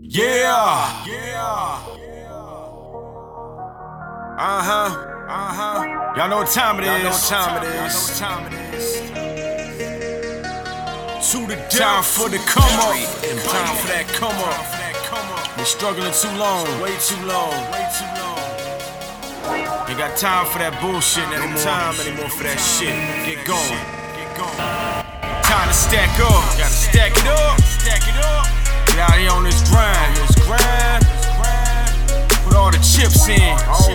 Yeah. Y'all know what time it is. To the time for the come up. Time for that come up. Been struggling too long, way too long. Ain't got time for that bullshit anymore. Time anymore for that shit. Get going. Time to stack up. Gotta stack it up. Get out here on this grind. Put all the chips in.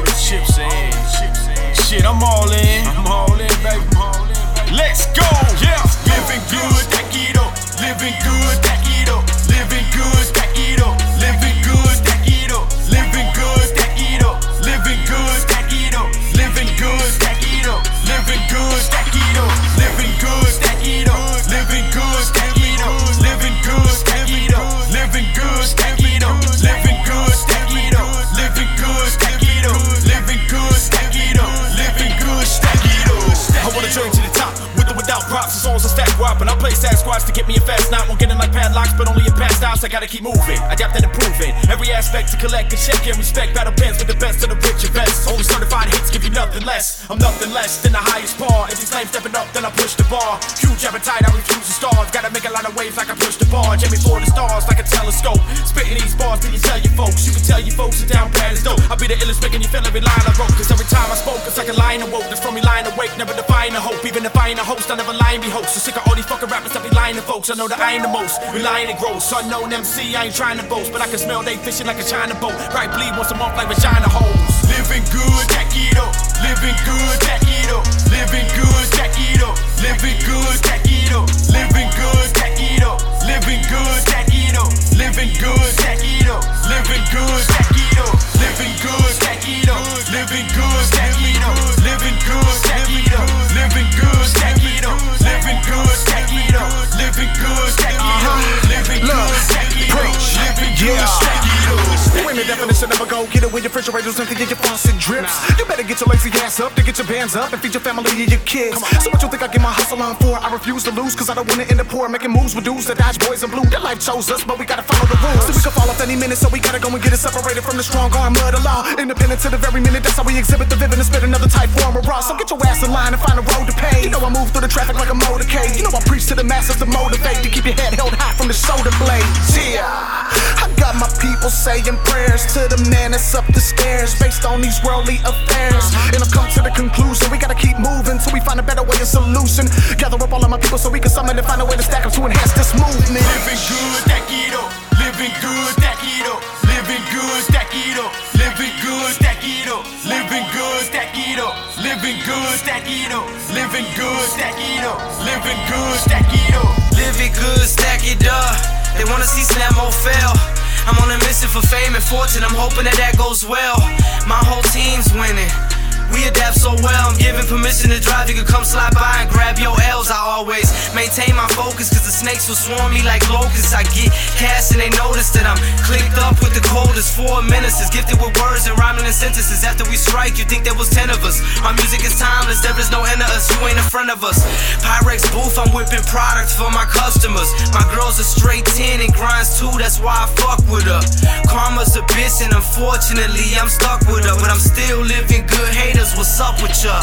Shit, I'm all in, baby. Let's go. Yeah. Living good, stack it up. Living good, stack it up. Living good, stack it up. Living good, stack it up. Living good, stack it up. Living good, stack it up. Living good, stack it up. Living good, stack it up. Living good, stack it up. Living good, stack it up. Living good, stack it up. Living good, stack it up. Living good, stack it up. Living good, stack it up. Living good, stack it up. Living good, stack it up. I wanna journey to the top, with or without props. As long as I stack guap and I play sad squads to get me a fast knot. Won't get in like padlocks, but only in past styles. I gotta keep moving, adapt and improving. Every aspect to collect and check and respect. Battle pens with the best of the rich and best. Only certified hits give you nothing less. I'm nothing less than the highest par. If these flames stepping up, then I push the bar. Huge appetite, I refuse to starve. Gotta make a lot of waves like I push the bar. Jamie for the stars like a telescope. Spitting these bars till you tell your folks. You can tell your folks are down bad as dope. I'll be the illest making you feel every line I wrote. Cause every time I spoke, it's like a line awoke. That's from me lying awake, never define a hope. Even if I ain't a host, I never lie and be host. So sick of all these fucking rappers that be lying to folks. I know that I ain't the most, relying and gross. Unknown MC, I ain't trying to boast. But I can smell they fishing like a China boat. Right bleed once a month like vagina holes. Living good, stack it up. Living good, stack it up. Living good, stack it up. Living good, stack it up. Living good, stack it up. Living good, stack it up. Living good, stack it up. Living good, stack it up. Living good, stack it up. Living good, stack it up. Living good, stack it up. Living good, stack it up. Living good, stack it up. Living good, stack it up. Living good, stack it up. Living good, stack it up. You ain't the definition of a go-getter when your refrigerator's empty and your faucet drips. You better get your lazy ass up to get your bands up and feed your family and your kids. So what you think I get my hustle on for? I refuse to lose cause I don't wanna end up poor. Making moves with dudes that dodge boys in blue. Their life chose us, but we gotta follow the rules. So we could fall off any minute, so we gotta go and get it separated from the strong arm of the law. Independent to the very minute, that's how we exhibit the vivid and spit another type form of raw. So get your ass in line and find a road to pay. You know I move through the traffic like a motorcade. You know I preach to the masses to motivate, to keep your head held high from the shoulder blades. Yeah, I got my people saying prayers to the man that's up the stairs based on these worldly affairs. And I've come to the conclusion we gotta keep moving till we find a better way of solution. Gather up all of my people so we can summon and find a way to stack up to enhance this movement. Living good, stack it up. Living good, stack it up. Living good, stack it up. Living good, stack it up. Living good, stack it up. Living good, stack it up. Living good, stack it up. Living good, stack it up. Living good, stack it up. They wanna see Snapmo fail. I'm on a mission for fame and fortune. I'm hoping that goes well. My whole team's winning. We adapt so well, I'm giving permission to drive. You can come slide by and grab your L's. I always maintain my focus, cause the snakes will swarm me like locusts. I get cash and they notice that I'm clicked up with the coldest 4 ministers, gifted with words and rhyming in sentences. After we strike, you think there was 10 of us. My music is timeless, there is no end of us. You ain't in front of us. Pyrex booth, I'm whipping products for my customers. My girl's a straight 10 and grinds too, that's why I fuck with her. Karma's a bitch and unfortunately I'm stuck with her, but I'm still living good. Haters, what's up with ya?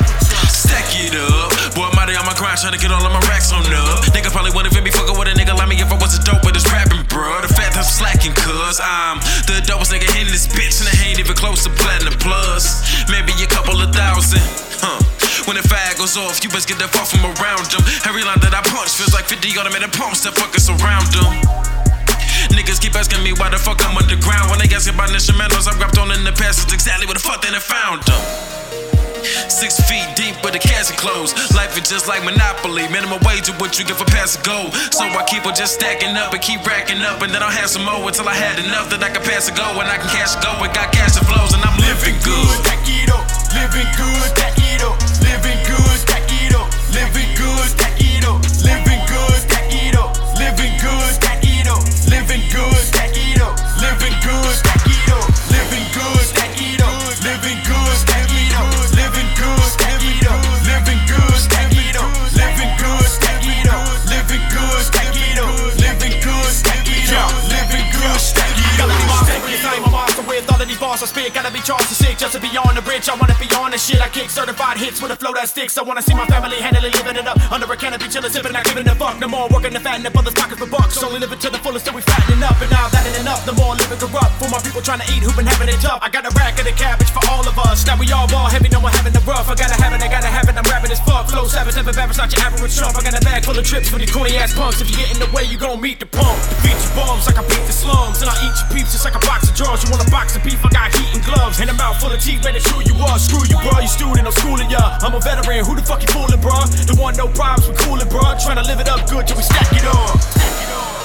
Stack it up. Boy, I'm out on my grind trying to get all of my racks on up. Nigga probably wouldn't even be fucking with a nigga like me if I wasn't dope with this rapping, bro. The fact I'm slacking, cuz I'm the dopest nigga in this bitch, and I ain't even close to platinum plus. Maybe a couple of thousand, When the fire goes off, you best get that far from around them. Every line that I punch feels like 50 automated pumps that fucking surround them. Niggas keep asking me why the fuck I'm underground. When they asking about instrumentals I rapped on in the past, it's exactly where the fuck they done found them. 6 feet deep with the casket closed. Life is just like Monopoly. Minimum wage is what you get for pass a go. So I keep on just stacking up and keep racking up, and then I'll have some more until I had enough that I can pass a go and I can cash a go. And got cash that flows and I'm living good. Stack it up. Living good, stack it up. Living good, stack it up. Living good, stack it up. Living good, stack it up. Living good, stack it up. Living good, stack it up. Living good, stack it up. Living good, stack it up. Living good, stack it up. Living good, stack it up. Living good, stack it up. Living good, stack it up. Living good, stack it up. Living good, stack it up. Living good, stack it up. bars I spit, gotta be charged to sick just to be on the bridge. I wanna be on the shit. I kick certified hits with a flow that sticks. I wanna see my family handily living it up under a canopy, chillin', sippin', not giving a fuck. No more working to fatten up others' pockets for bucks. Only living to the fullest till we fattening up. And now that ain't enough, the more living corrupt. For my people trying to eat who been having it tough. I got a rack of the cabbage for all of us. Now we all ball heavy, no one having the rough. I gotta have it, I'm rapping as fuck. Flow savage, never babbage, not your average Trump. I got a bag full of trips for the corny ass punks. If you get in the way, you gon' meet the pump. Defeat your bums like I beat the slums. And I eat your peeps just like a box of drugs. You want a box of beef, I got heat and gloves. And a mouth full of teeth, ready to chew you up. Screw you, bro, you student, I'm schooling ya. I'm a veteran, who the fuck you fooling, bro? The one, no problems, we coolin', bro. Tryna live it up good till we stack it up.